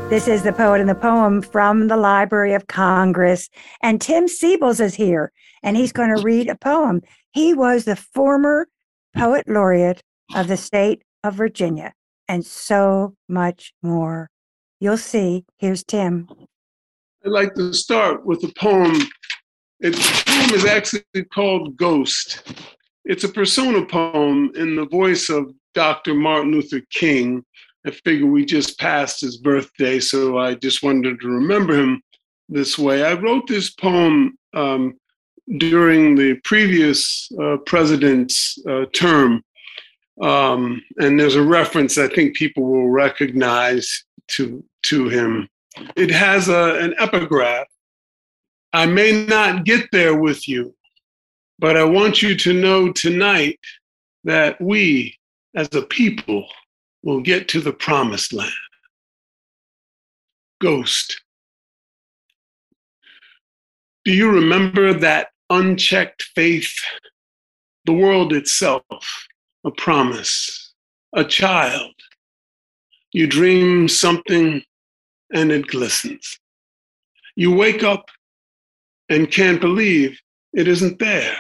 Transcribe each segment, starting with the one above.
This is The Poet and the Poem from the Library of Congress. And Tim Siebels is here, and he's going to read a poem. He was the former poet laureate of the state of Virginia, and so much more. You'll see. Here's Tim. I'd like to start with a poem. The poem is actually called Ghost. It's a persona poem in the voice of Dr. Martin Luther King. I figure we just passed his birthday, so I just wanted to remember him this way. I wrote this poem during the previous president's term, and there's a reference I think people will recognize to him. It has an epigraph. I may not get there with you, but I want you to know tonight that we, as a people, will get to the promised land. Ghost. Do you remember that unchecked faith? The world itself, a promise, a child. You dream something and it glistens. You wake up and can't believe it isn't there.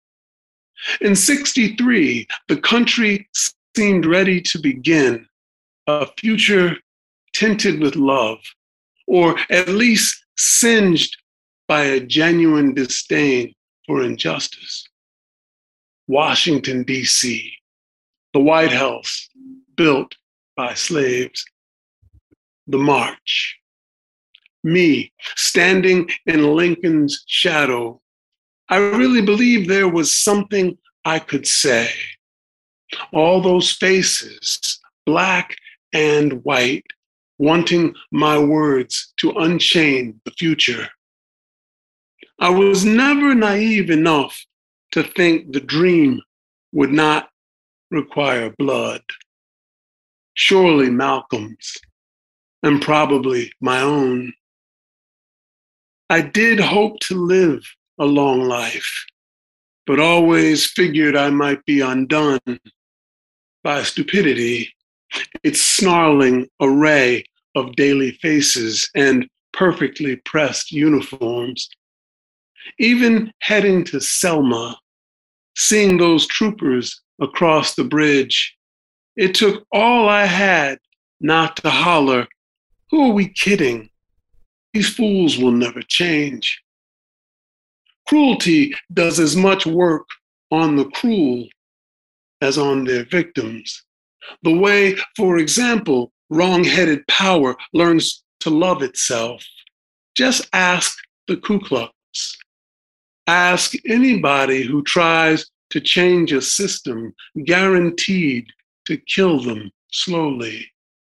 In '63, the country seemed ready to begin a future tinted with love, or at least singed by a genuine disdain for injustice. Washington, D.C., the White House built by slaves, the march. Me, standing in Lincoln's shadow, I really believed there was something I could say. All those faces, black and white, wanting my words to unchain the future. I was never naive enough to think the dream would not require blood. Surely Malcolm's, and probably my own. I did hope to live a long life, but always figured I might be undone by stupidity, its snarling array of daily faces and perfectly pressed uniforms. Even heading to Selma, seeing those troopers across the bridge, it took all I had not to holler, "Who are we kidding? These fools will never change." Cruelty does as much work on the cruel as on their victims. The way, for example, wrong-headed power learns to love itself. Just ask the Ku Klux. Ask anybody who tries to change a system guaranteed to kill them slowly.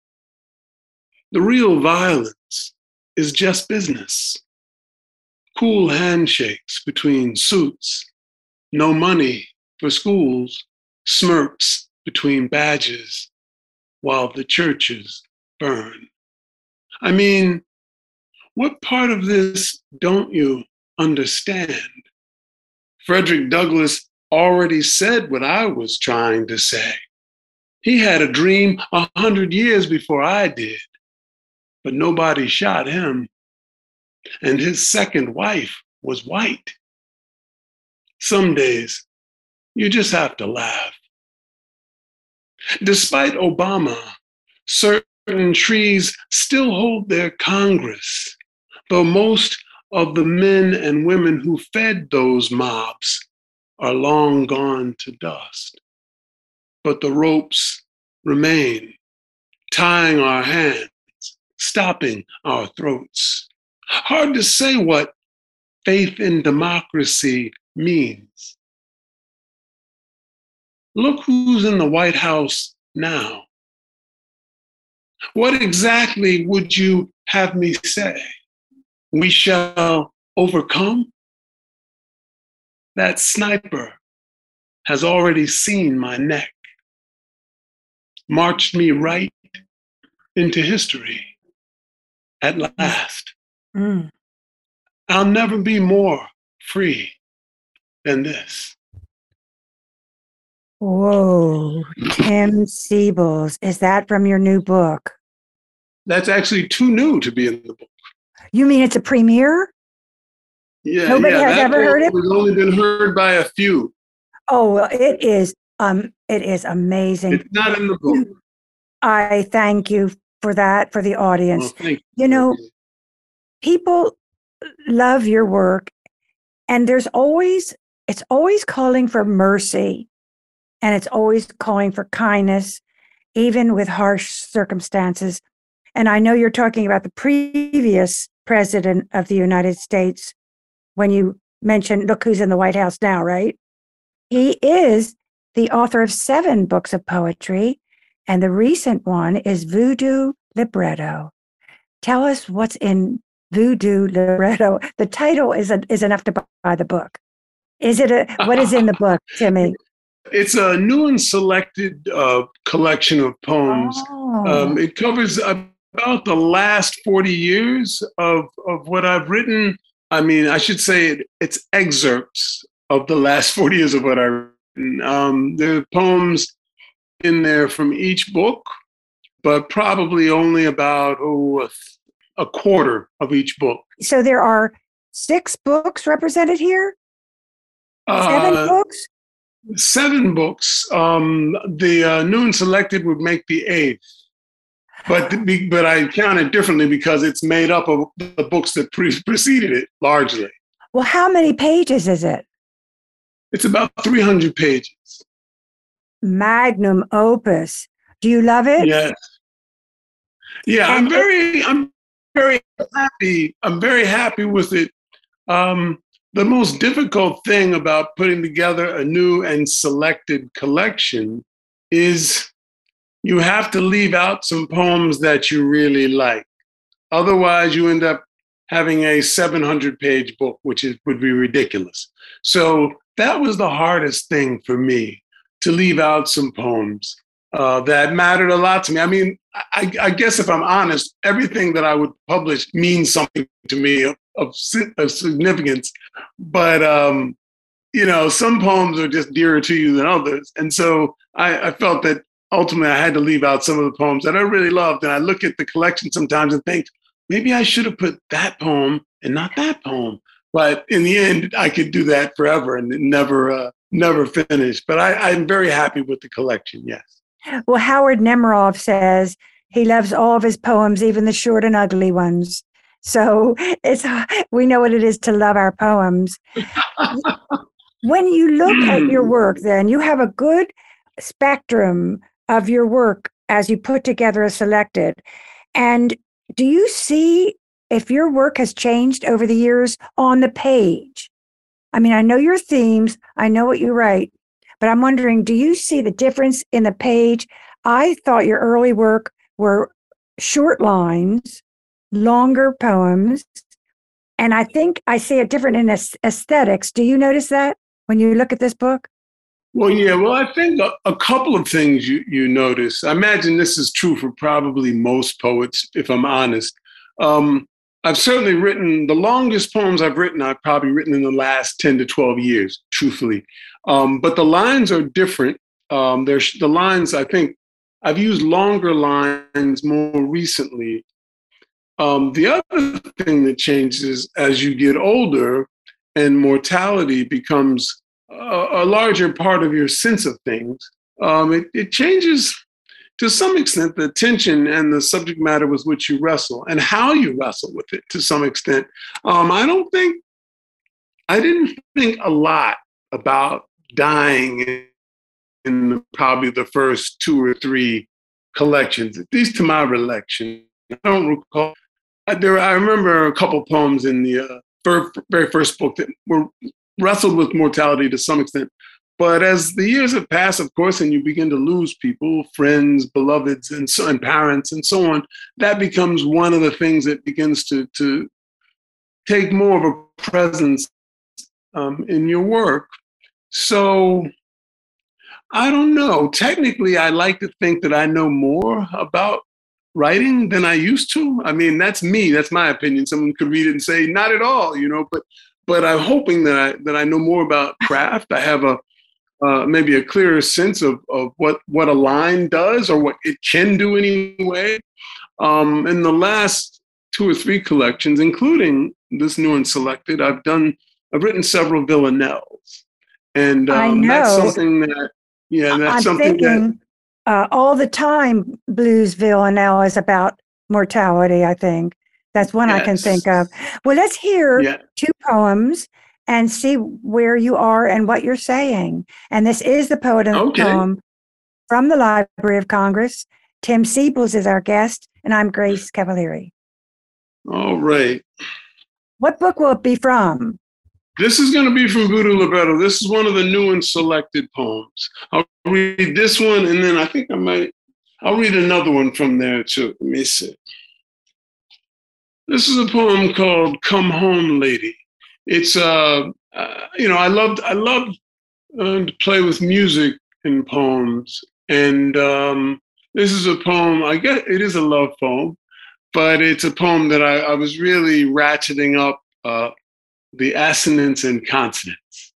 The real violence is just business. Cool handshakes between suits, no money for schools, smirks between badges while the churches burn. I mean, what part of this don't you understand? Frederick Douglass already said what I was trying to say. He had a dream 100 years before I did, but nobody shot him. And his second wife was white. Some days, you just have to laugh. Despite Obama, certain trees still hold their Congress, though most of the men and women who fed those mobs are long gone to dust. But the ropes remain, tying our hands, stopping our throats. Hard to say what faith in democracy means. Look who's in the White House now. What exactly would you have me say? We shall overcome? That sniper has already seen my neck, marched me right into history at last. I'll never be more free than this. Whoa, Tim Siebels. Is that from your new book? That's actually too new to be in the book. You mean it's a premiere? Yeah, Nobody has that ever heard it? has only been heard by a few. Oh, well, it is amazing. It's not in the book. I thank you for that, for the audience. Well, thank you. You know, people love your work, and it's always calling for mercy, and it's always calling for kindness, even with harsh circumstances. And I know you're talking about the previous president of the United States when you mentioned, look who's in the White House now, right? He is the author of 7 books of poetry, and the recent one is Voodoo Libretto. Tell us what's in Voodoo Libretto. The title is enough to buy the book. What is in the book, Timmy? It's a new and selected collection of poems. Oh. It covers about the last 40 years of what I've written. I mean, I should say it's excerpts of the last 40 years of what I've written. There are poems in there from each book, but probably only about a quarter of each book. So there are 6 books represented here? 7 books? 7 books. The new and selected would make the 8th. But I count it differently because it's made up of the books that preceded it, largely. Well, how many pages is it? It's about 300 pages. Magnum opus. Do you love it? Yes. Yeah, I'm very happy. I'm very happy with it. The most difficult thing about putting together a new and selected collection is you have to leave out some poems that you really like. Otherwise, you end up having a 700-page book, which would be ridiculous. So that was the hardest thing for me, to leave out some poems that mattered a lot to me. I mean, I guess if I'm honest, everything that I would publish means something to me of significance. But, some poems are just dearer to you than others. And so I felt that ultimately I had to leave out some of the poems that I really loved. And I look at the collection sometimes and think, maybe I should have put that poem and not that poem. But in the end, I could do that forever and never finish. But I'm very happy with the collection, yes. Well, Howard Nemerov says he loves all of his poems, even the short and ugly ones. So we know what it is to love our poems. When you look at your work, then you have a good spectrum of your work as you put together a selected. And do you see if your work has changed over the years on the page? I mean, I know your themes, I know what you write, but I'm wondering, do you see the difference in the page? I thought your early work were short lines, longer poems, and I think I see it different in aesthetics. Do you notice that when you look at this book? Well, yeah. Well, I think a couple of things you notice. I imagine this is true for probably most poets, if I'm honest. I've certainly written, the longest poems I've probably written in the last 10 to 12 years, truthfully. But the lines are different. The lines, I think, I've used longer lines more recently. The other thing that changes as you get older and mortality becomes a larger part of your sense of things, it changes to some extent the tension and the subject matter with which you wrestle and how you wrestle with it to some extent. I didn't think a lot about dying in probably the first 2 or 3 collections, at least to my recollection. I don't recall. I remember a couple poems in the very first book that were wrestled with mortality to some extent. But as the years have passed, of course, and you begin to lose people, friends, beloveds, and parents, and so on, that becomes one of the things that begins to take more of a presence in your work. So I don't know. Technically, I like to think that I know more about writing than I used to. I mean, that's me. That's my opinion. Someone could read it and say, not at all, But I'm hoping that I know more about craft. I have maybe a clearer sense of what a line does or what it can do anyway. In the last 2 or 3 collections, including this new and selected, I've written several villanelles. And I know. that's something that, that's I'm something thinking all the time Blues Villanelle is about mortality, I think. That's one I can think of. Well, let's hear 2 poems and see where you are and what you're saying. And this is the poem from the Library of Congress. Tim Siebels is our guest, and I'm Grace Cavalieri. All right. What book will it be from? This is going to be from Voodoo Libretto. This is one of the new and selected poems. I'll read this one, and then I think I'll read another one from there too. Let me see. This is a poem called "Come Home, Lady." It's I love to play with music in poems, and this is a poem. I guess it is a love poem, but it's a poem that I was really ratcheting up the assonance and consonants.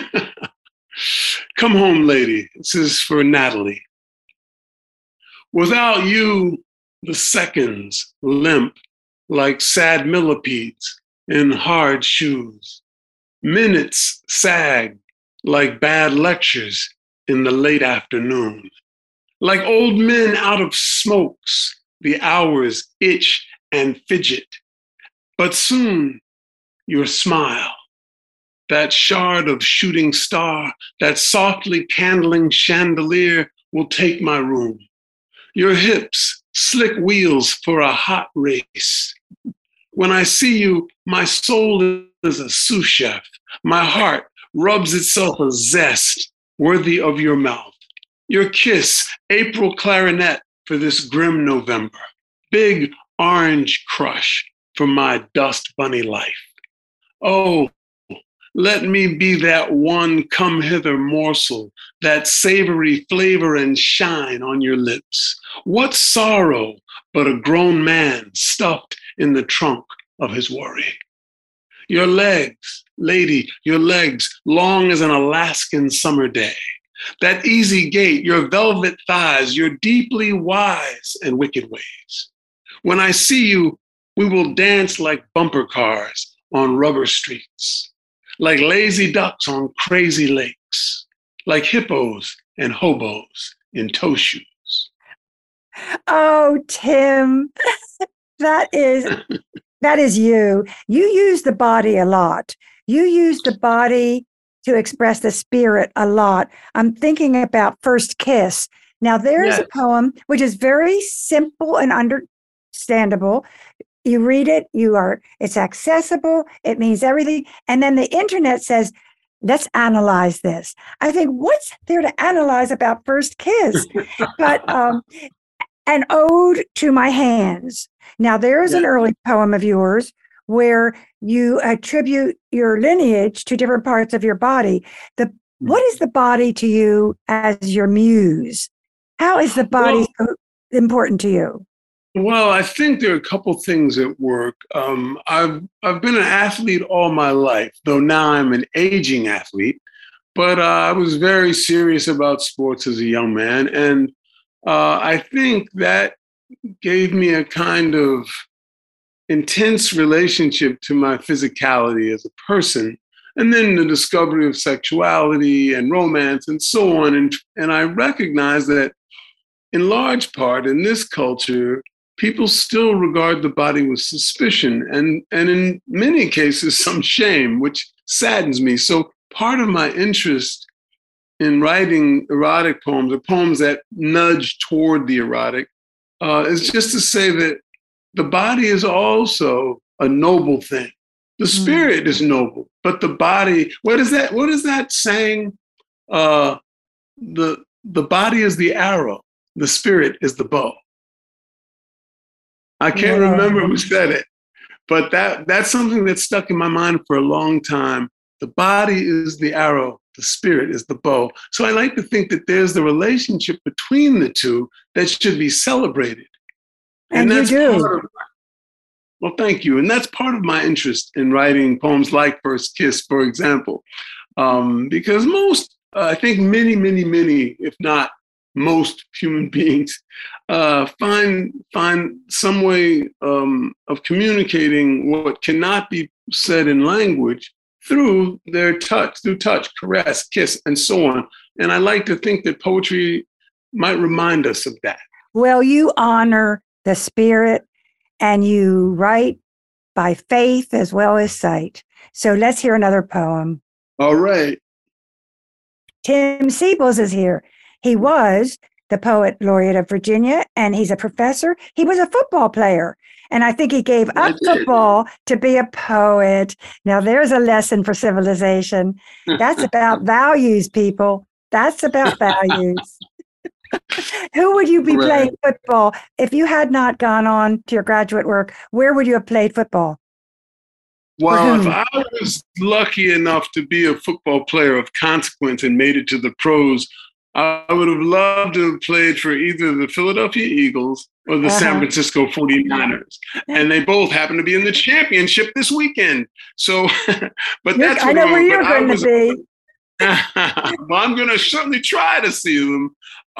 Come home, lady. This is for Natalie. Without you, the seconds limp like sad millipedes in hard shoes. Minutes sag like bad lectures in the late afternoon. Like old men out of smokes, the hours itch and fidget. But soon, your smile, that shard of shooting star, that softly candling chandelier will take my room. Your hips, slick wheels for a hot race. When I see you, my soul is a sous chef. My heart rubs itself a zest worthy of your mouth. Your kiss, April clarinet for this grim November. Big orange crush for my dust bunny life. Oh, let me be that one come hither morsel, that savory flavor and shine on your lips. What sorrow but a grown man stuffed in the trunk of his worry. Your legs, lady, your legs, long as an Alaskan summer day. That easy gait, your velvet thighs, your deeply wise and wicked ways. When I see you, we will dance like bumper cars on rubber streets, like lazy ducks on crazy lakes, like hippos and hobos in toe shoes. Oh, Tim, that is you. You use the body a lot. You use the body to express the spirit a lot. I'm thinking about First Kiss. Now, there's a poem which is very simple and understandable. You read it, it's accessible, it means everything. And then the internet says, let's analyze this. I think, what's there to analyze about First Kiss? But an ode to my hands. Now, there's an early poem of yours where you attribute your lineage to different parts of your body. What is the body to you as your muse? How is the body so important to you? Well, I think there are a couple things at work. I've been an athlete all my life, though now I'm an aging athlete. But I was very serious about sports as a young man, and I think that gave me a kind of intense relationship to my physicality as a person, and then the discovery of sexuality and romance and so on. And I recognize that in large part in this culture, people still regard the body with suspicion and in many cases, some shame, which saddens me. So part of my interest in writing erotic poems or poems that nudge toward the erotic is just to say that the body is also a noble thing. The spirit is noble, but the body, what is that saying? The body is the arrow, the spirit is the bow. I can't remember who said it, but that's something that stuck in my mind for a long time. The body is the arrow, the spirit is the bow. So I like to think that there's the relationship between the two that should be celebrated. And that's you do. Well, thank you. And that's part of my interest in writing poems like First Kiss, for example, because I think many, if not most human beings, find some way of communicating what cannot be said in language through their touch, caress, kiss, and so on. And I like to think that poetry might remind us of that. Well, you honor the spirit and you write by faith as well as sight. So let's hear another poem. All right. Tim Seibles is here. He was the Poet Laureate of Virginia, and he's a professor. He was a football player, and I think he gave up football to be a poet. Now, there's a lesson for civilization. That's about values, people. That's about values. Who would you be playing football if you had not gone on to your graduate work? Where would you have played football? Well, if I was lucky enough to be a football player of consequence and made it to the pros, I would have loved to have played for either the Philadelphia Eagles or the San Francisco 49ers. And they both happen to be in the championship this weekend. So, but that's I know where you're going to be. Well, I'm going to certainly try to see them.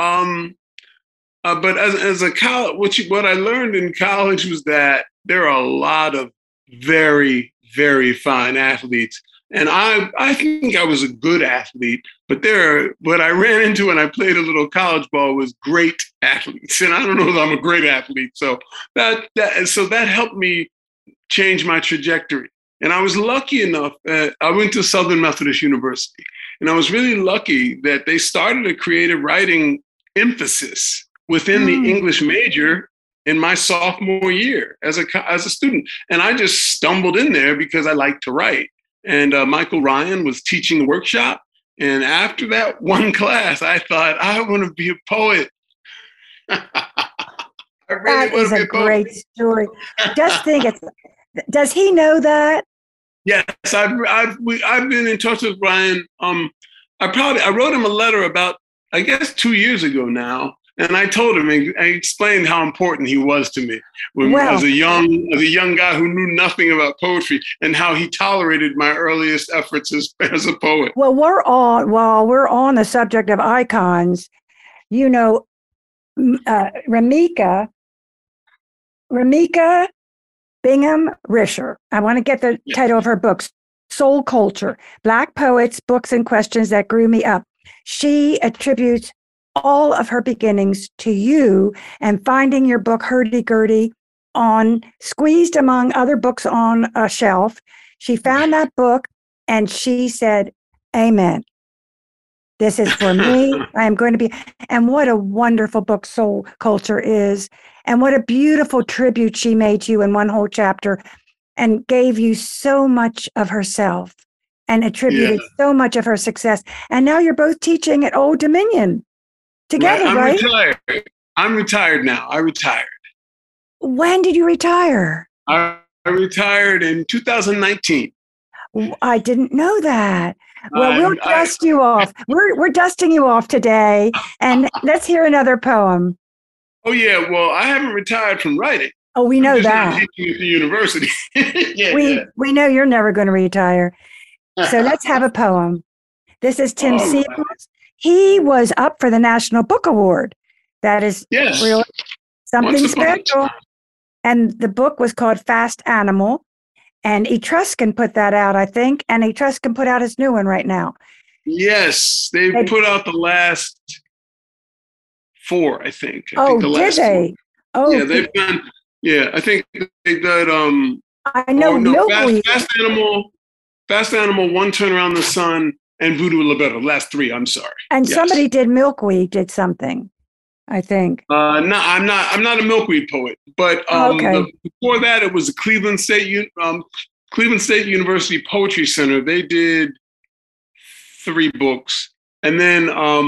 But as a college, what I learned in college was that there are a lot of very, very fine athletes. And I think I was a good athlete, but what I ran into when I played a little college ball was great athletes. And I don't know if I'm a great athlete. So that helped me change my trajectory. And I was lucky enough, I went to Southern Methodist University, and I was really lucky that they started a creative writing emphasis within the English major in my sophomore year as a student. And I just stumbled in there because I like to write. And Michael Ryan was teaching a workshop. And after that one class, I thought, I want to be a poet. That is a great story. Just think, does he know that? Yes, I've been in touch with Ryan. I wrote him a letter about, I guess, 2 years ago now. And I told him, I explained how important he was to me as a young guy who knew nothing about poetry, and how he tolerated my earliest efforts as a poet. Well, while we're on the subject of icons, you know, Ramika Bingham Risher. I want to get the title of her book, Soul Culture, Black Poets, Books and Questions That Grew Me Up. She attributes all of her beginnings to you and finding your book Hurdy-Gurdy squeezed among other books on a shelf. She found that book and she said, amen. This is for me. I am going to be. And what a wonderful book Soul Culture is. And what a beautiful tribute she made to you in one whole chapter and gave you so much of herself and attributed so much of her success. And now you're both teaching at Old Dominion together, right? I'm retired now. I retired. When did you retire? I retired in 2019. I didn't know that. Well, we'll dust you off. We're dusting you off today. And let's hear another poem. Oh, yeah. Well, I haven't retired from writing. Oh, we know that. Teaching at the university. We know you're never going to retire. So let's have a poem. This is Tim Seibles. He was up for the National Book Award. That is really something special. And the book was called Fast Animal. And Etruscan put that out, I think. And Etruscan put out his new one right now. Yes, they put out the last 4, I think. Did they? 4. Oh, yeah, they've done. Yeah, I think they did. I know Milkweed. Fast Animal, One Turn Around the Sun, and Voodoo Libretto. Last 3. I'm sorry. And somebody did Milkweed. Did something, I think. No, I'm not a Milkweed poet, but before that, it was the Cleveland State University Poetry Center. They did 3 books, and then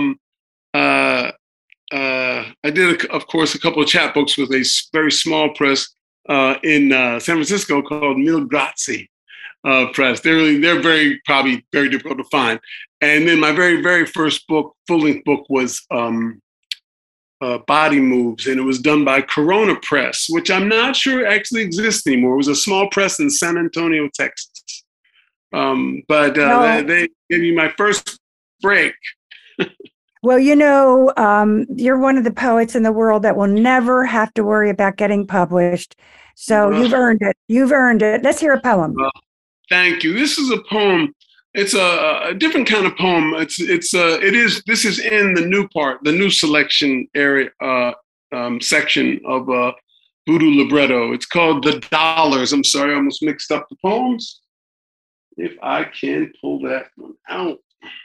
I did, of course, a couple of chapbooks with a very small press in San Francisco called Mil Grazie Press. They're probably very difficult to find. And then my very, very first book, full-length book, was Body Moves, and it was done by Corona Press, which I'm not sure actually exists anymore. It was a small press in San Antonio, Texas. But they gave me my first break. Well, you're one of the poets in the world that will never have to worry about getting published. So Well, you've earned it. You've earned it. Let's hear a poem. well, thank you. This is a poem. It's a different kind of poem. This is in the new part, the new selection area section of Voodoo Libretto. It's called The Dollars. I'm sorry, I almost mixed up the poems. If I can pull that one out.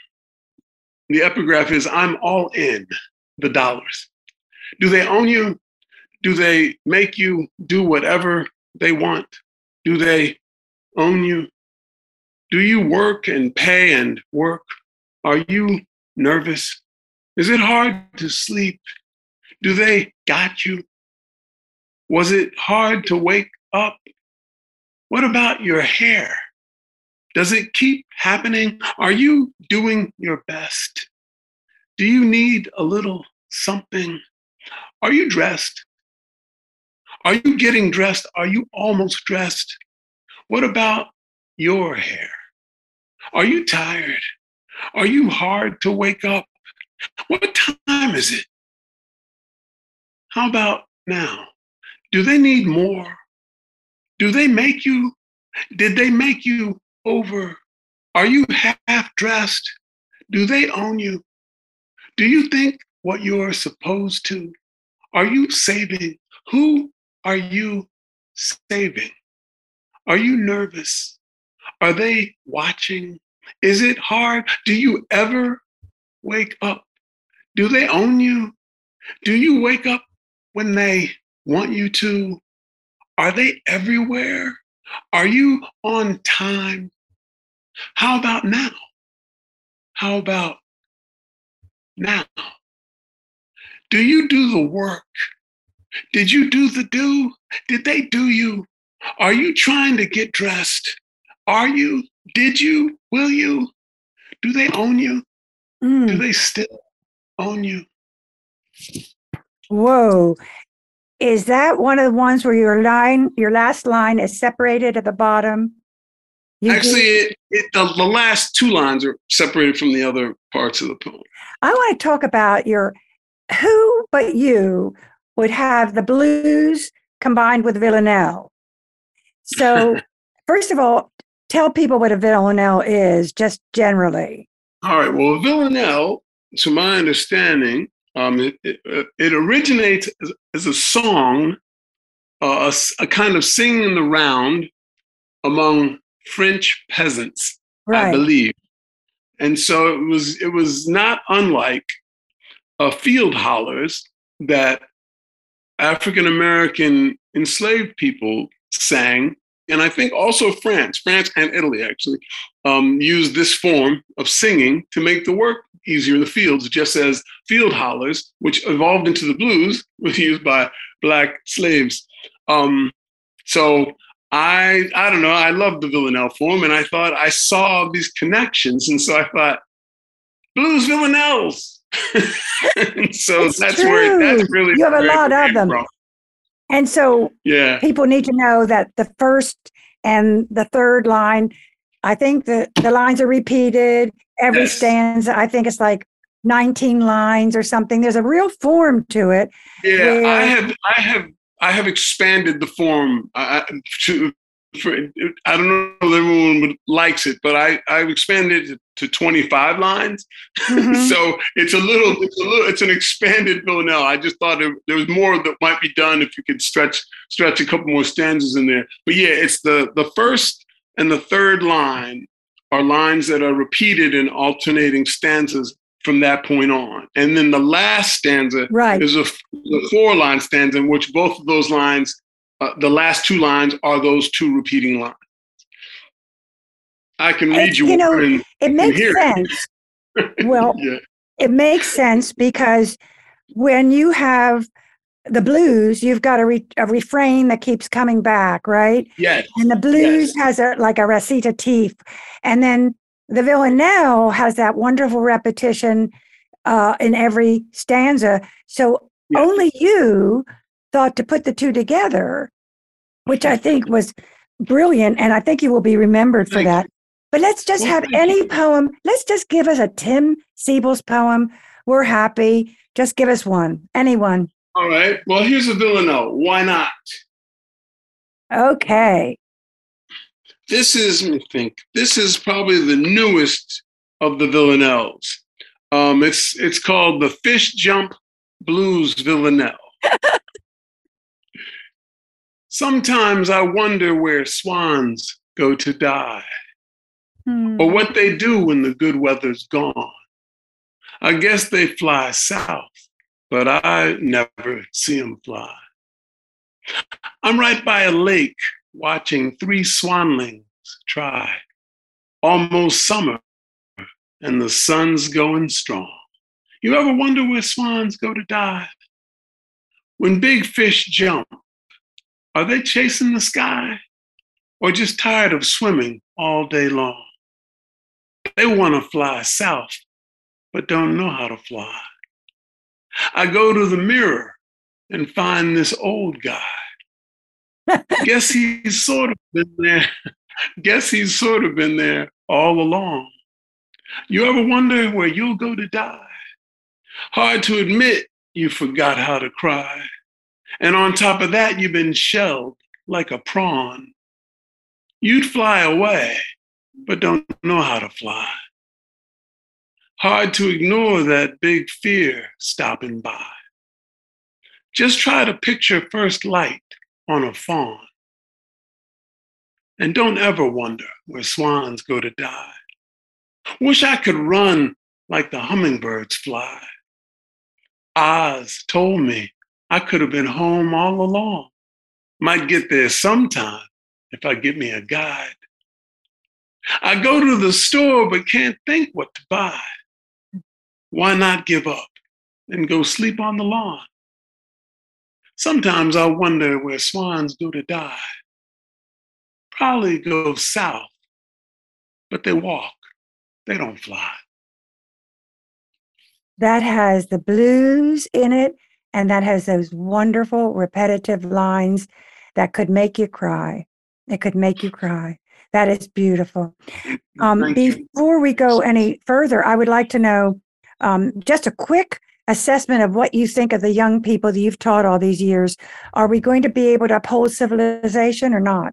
The epigraph is, I'm all in the dollars. Do they own you? Do they make you do whatever they want? Do they own you? Do you work and pay and work? Are you nervous? Is it hard to sleep? Do they got you? Was it hard to wake up? What about your hair? Does it keep happening? Are you doing your best? Do you need a little something? Are you dressed? Are you getting dressed? Are you almost dressed? What about your hair? Are you tired? Are you hard to wake up? What time is it? How about now? Do they need more? Do they make you? Did they make you over? Are you half dressed? Do they own you? Do you think what you're supposed to? Are you saving? Who are you saving? Are you nervous? Are they watching? Is it hard? Do you ever wake up? Do they own you? Do you wake up when they want you to? Are they everywhere? Are you on time? How about now? How about now? Do you do the work? Did you do the do? Did they do you? Are you trying to get dressed? Are you? Did you? Will you? Do they own you? Do they still own you? Whoa. Is that one of the ones where your last line is separated at the bottom? Actually, the last two lines are separated from the other parts of the poem. I want to talk about who but you would have the blues combined with villanelle. So, first of all, tell people what a villanelle is, just generally. All right. Well, a villanelle, to my understanding, it originates as a song, a kind of singing in the round among French peasants, right. I believe. And so it was not unlike field hollers that African-American enslaved people sang. And I think also France and Italy actually used this form of singing to make the work easier in the fields, just as field hollers, which evolved into the blues, was used by Black slaves. So I don't know, I love the villanelle form, and I thought I saw these connections, and so I thought, blues villanelles. And so that's really you have a lot of them. From. And so people need to know that the first and the third line, I think the lines are repeated every stanza. I think it's like 19 lines or something. There's a real form to it. Yeah, I have expanded the form I don't know if everyone likes it, but I've expanded it to 25 lines. Mm-hmm. So it's an expanded villanelle. I just thought there was more that might be done if you could stretch a couple more stanzas in there. But yeah, it's the first and the third line are lines that are repeated in alternating stanzas from that point on. And then the last stanza is a 4-line stanza in which both of those lines, the last 2 lines are those 2 repeating lines. I can read you. It makes sense. Well, it makes sense because when you have the blues, you've got a refrain that keeps coming back, right? Yes. And the blues has a recitative. And then the villanelle has that wonderful repetition in every stanza. So only you thought to put the 2 together, which I think was brilliant. And I think you will be remembered for that. But let's just have any poem. Let's just give us a Tim Siebels poem We're happy. Just give us one. Anyone. All right. Well, here's a villanelle. Why not? Okay. Let me think. This is probably the newest of the villanelles. It's called the Fish Jump Blues Villanelle. Sometimes I wonder where swans go to die, or what they do when the good weather's gone. I guess they fly south, but I never see them fly. I'm right by a lake watching 3 swanlings try. Almost summer, and the sun's going strong. You ever wonder where swans go to die? When big fish jump, are they chasing the sky or just tired of swimming all day long? They want to fly south, but don't know how to fly. I go to the mirror and find this old guy. Guess he's sort of been there all along. You ever wonder where you'll go to die? Hard to admit you forgot how to cry. And on top of that, you've been shelled like a prawn. You'd fly away, but don't know how to fly. Hard to ignore that big fear stopping by. Just try to picture first light on a fawn. And don't ever wonder where swans go to die. Wish I could run like the hummingbirds fly. Oz told me I could have been home all along. Might get there sometime if I get me a guide. I go to the store but can't think what to buy. Why not give up and go sleep on the lawn? Sometimes I wonder where swans go to die. Probably go south, but they walk, they don't fly. That has the blues in it, and that has those wonderful repetitive lines that could make you cry. It could make you cry. That is beautiful. Before we go any further, I would like to know just a quick assessment of what you think of the young people that you've taught all these years. Are we going to be able to uphold civilization or not?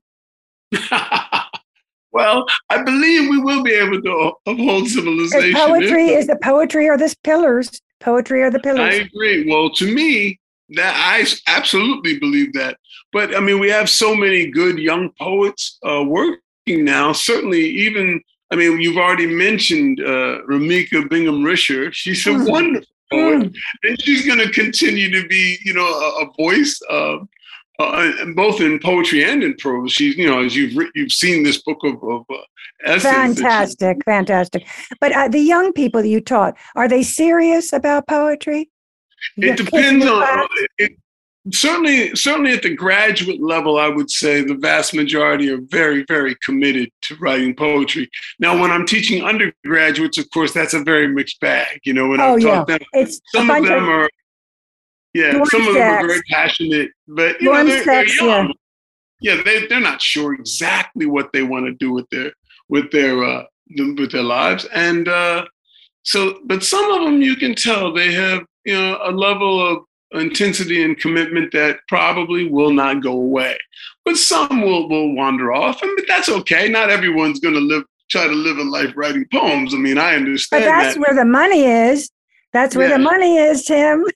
Well, I believe we will be able to uphold civilization. Is the poetry or the pillars? Poetry are the pillars. I agree. Well, to me, that I absolutely believe that. But I mean, we have so many good young poets working now. Certainly, even you've already mentioned Rumika Bingham-Risher. She's a wonderful poet, and she's going to continue to be, a voice. Both in poetry and in prose. She's, as you've seen this book of essays. Fantastic. But the young people that you taught, are they serious about poetry? It depends on it. Certainly at the graduate level, I would say the vast majority are very, very committed to writing poetry. Now, when I'm teaching undergraduates, of course, that's a very mixed bag. When I've taught them, some of them are. Yeah, some of them are very passionate, but they're young. Yeah, they're not sure exactly what they want to do with their lives, and but some of them you can tell they have a level of intensity and commitment that probably will not go away. But some will wander off, but that's okay. Not everyone's going to try to live a life writing poems. I mean, I understand. But that's where the money is. That's where the money is, Tim.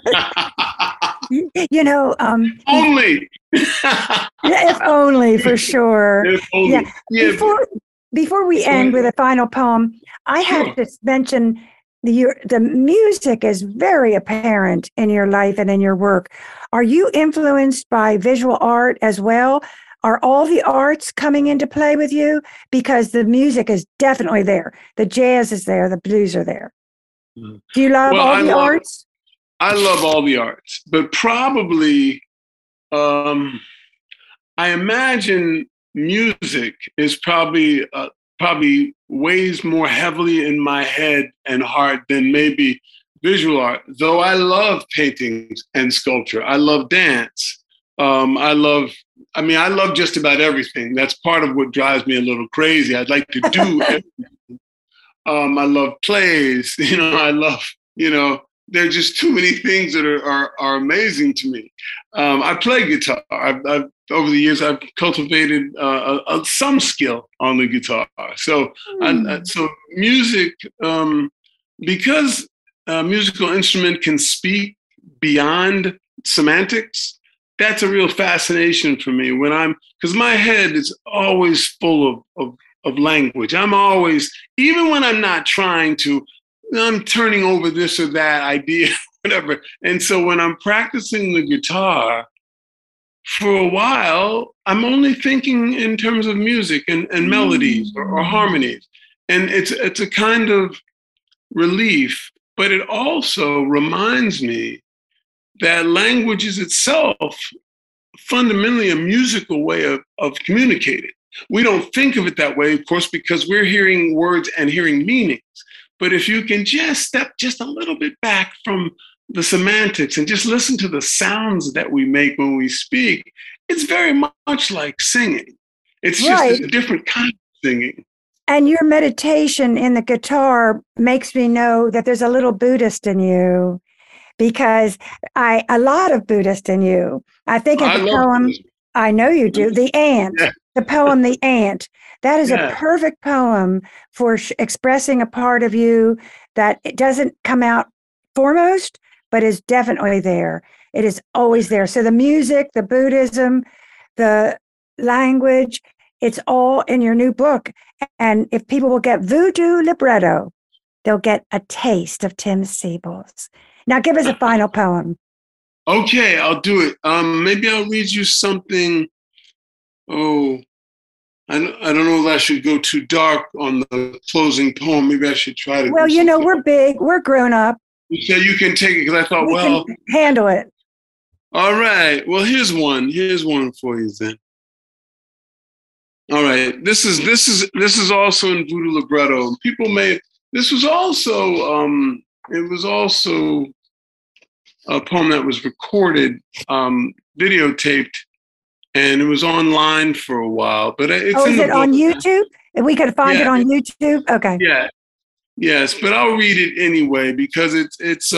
Only. If only, for sure. If only. Yeah. Before we end with a final poem, I have to mention the music is very apparent in your life and in your work. Are you influenced by visual art as well? Are all the arts coming into play with you? Because the music is definitely there. The jazz is there. The blues are there. Do you love all the arts? I love all the arts, but probably, I imagine music is probably weighs more heavily in my head and heart than maybe visual art. Though I love paintings and sculpture. I love dance. I love just about everything. That's part of what drives me a little crazy. I'd like to do everything. I love plays. I love You know, there are just too many things that are amazing to me. I play guitar. I've over the years I've cultivated some skill on the guitar. So so music, because a musical instrument can speak beyond semantics. That's a real fascination for me when because my head is always full of language. I'm always, even when I'm not trying to, I'm turning over this or that idea, whatever. And so when I'm practicing the guitar, for a while, I'm only thinking in terms of music and melodies or harmonies. And it's a kind of relief, but it also reminds me that language is itself fundamentally a musical way of communicating. We don't think of it that way, of course, because we're hearing words and hearing meanings. But if you can just step just a little bit back from the semantics and just listen to the sounds that we make when we speak, it's very much like singing. It's just a different kind of singing. And your meditation in the guitar makes me know that there's a little Buddhist in you, because a lot of Buddhist in you. I think of the poem, I know you do, The Ant, the poem, The Ant. That is a perfect poem for expressing a part of you that it doesn't come out foremost, but is definitely there. It is always there. So the music, the Buddhism, the language, it's all in your new book. And if people will get Voodoo Libretto, they'll get a taste of Tim Seibles. Now give us a final poem. Okay, I'll do it. Maybe I'll read you something. Oh, I don't know if I should go too dark on the closing poem. Maybe I should try to. Well, you know, we're big. We're grown up. So you can take it, because I thought, we can handle it. All right. Well, here's one. Here's one for you then. All right. This is also in Voodoo Libretto. People may. This was also. It was also a poem that was recorded, videotaped, and it was online for a while. But it's is it on YouTube? If we could find it on YouTube? Okay. Yeah. Yes, but I'll read it anyway, because it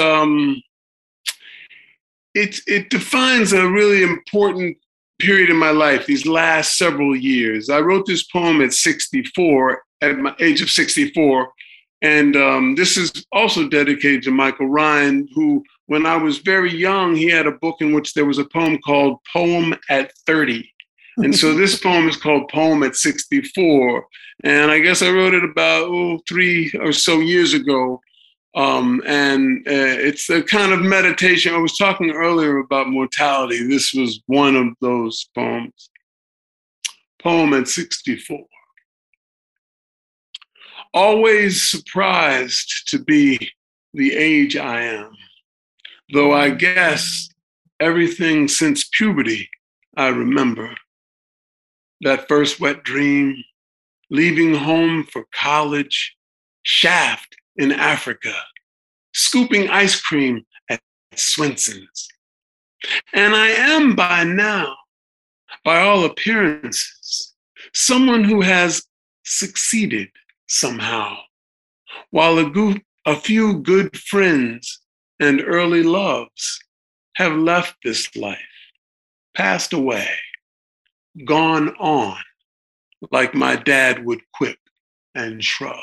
defines a really important period in my life, these last several years. I wrote this poem at 64, at my age of 64. And this is also dedicated to Michael Ryan, who, when I was very young, he had a book in which there was a poem called Poem at 30. And so this poem is called Poem at 64. And I guess I wrote it about 3 or so years ago. And it's a kind of meditation. I was talking earlier about mortality. This was one of those poems. Poem at 64. Always surprised to be the age I am, though I guess everything since puberty I remember. That first wet dream, leaving home for college, Shaft in Africa, scooping ice cream at Swenson's. And I am by now, by all appearances, someone who has succeeded somehow, while a few good friends and early loves have left this life, passed away, gone on, like my dad would quip and shrug.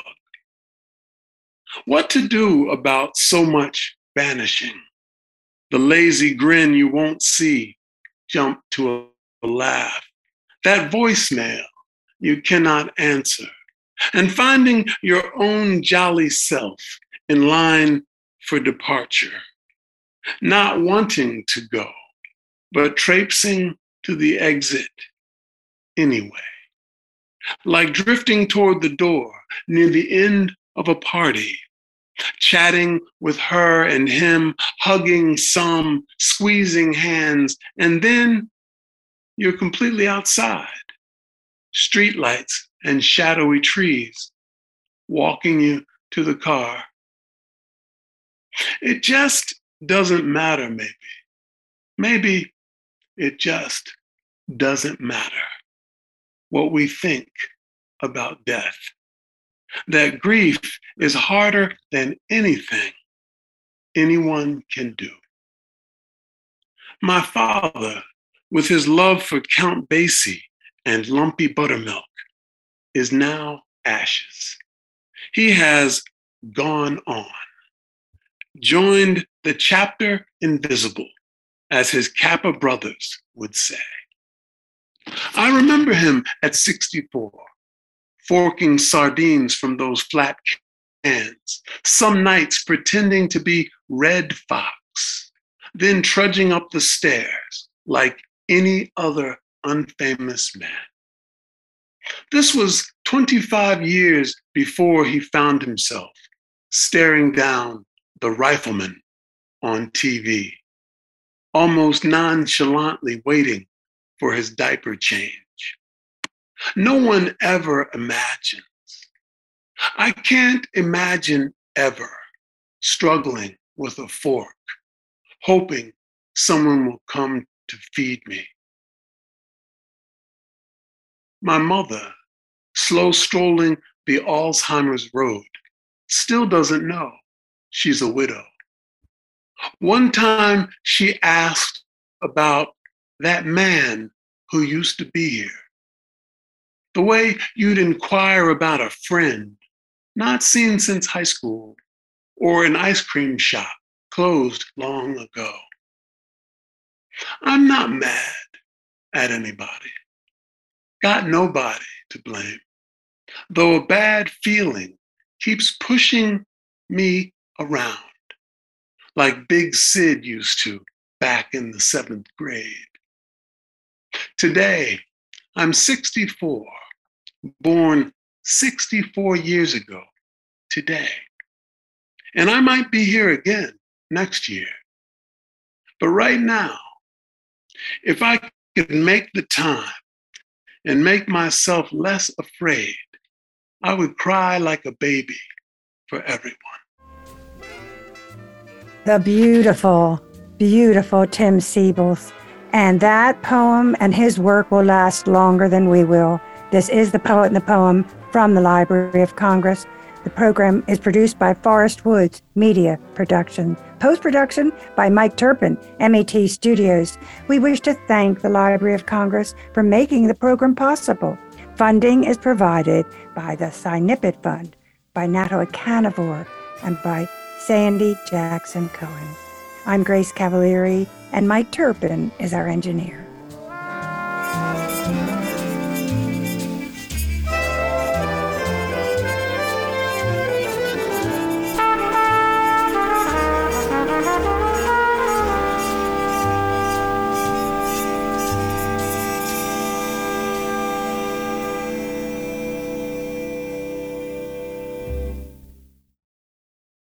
What to do about so much vanishing? The lazy grin you won't see jump to a laugh. That voicemail you cannot answer. And finding your own jolly self in line for departure. Not wanting to go, but traipsing to the exit anyway. Like drifting toward the door near the end of a party, chatting with her and him, hugging some, squeezing hands, and then you're completely outside. Streetlights and shadowy trees walking you to the car. It just doesn't matter, maybe. Maybe it just doesn't matter what we think about death. That grief is harder than anything anyone can do. My father, with his love for Count Basie and lumpy buttermilk, is now ashes. He has gone on, joined the chapter invisible, as his Kappa brothers would say. I remember him at 64, forking sardines from those flat cans, some nights pretending to be Red Fox, then trudging up the stairs like any other unfamous man. This was 25 years before he found himself staring down The Rifleman on TV, almost nonchalantly waiting for his diaper change. No one ever imagines. I can't imagine ever struggling with a fork, hoping someone will come to feed me. My mother, slow strolling the Alzheimer's road, still doesn't know she's a widow. One time she asked about that man who used to be here. The way you'd inquire about a friend, not seen since high school, or an ice cream shop closed long ago. I'm not mad at anybody. Got nobody to blame, though a bad feeling keeps pushing me around, like Big Sid used to back in the 7th grade. Today, I'm 64, born 64 years ago today. And I might be here again next year. But right now, if I could make the time and make myself less afraid, I would cry like a baby for everyone. The beautiful, beautiful Tim Seibles. And that poem and his work will last longer than we will. This is The Poet and the Poem from the Library of Congress. The program is produced by Forest Woods Media Production. Post-production by Mike Turpin, MET Studios. We wish to thank the Library of Congress for making the program possible. Funding is provided by the Sci-Nippet Fund, by Natalie Canavore, and by Sandy Jackson Cohen. I'm Grace Cavalieri, and Mike Turpin is our engineer.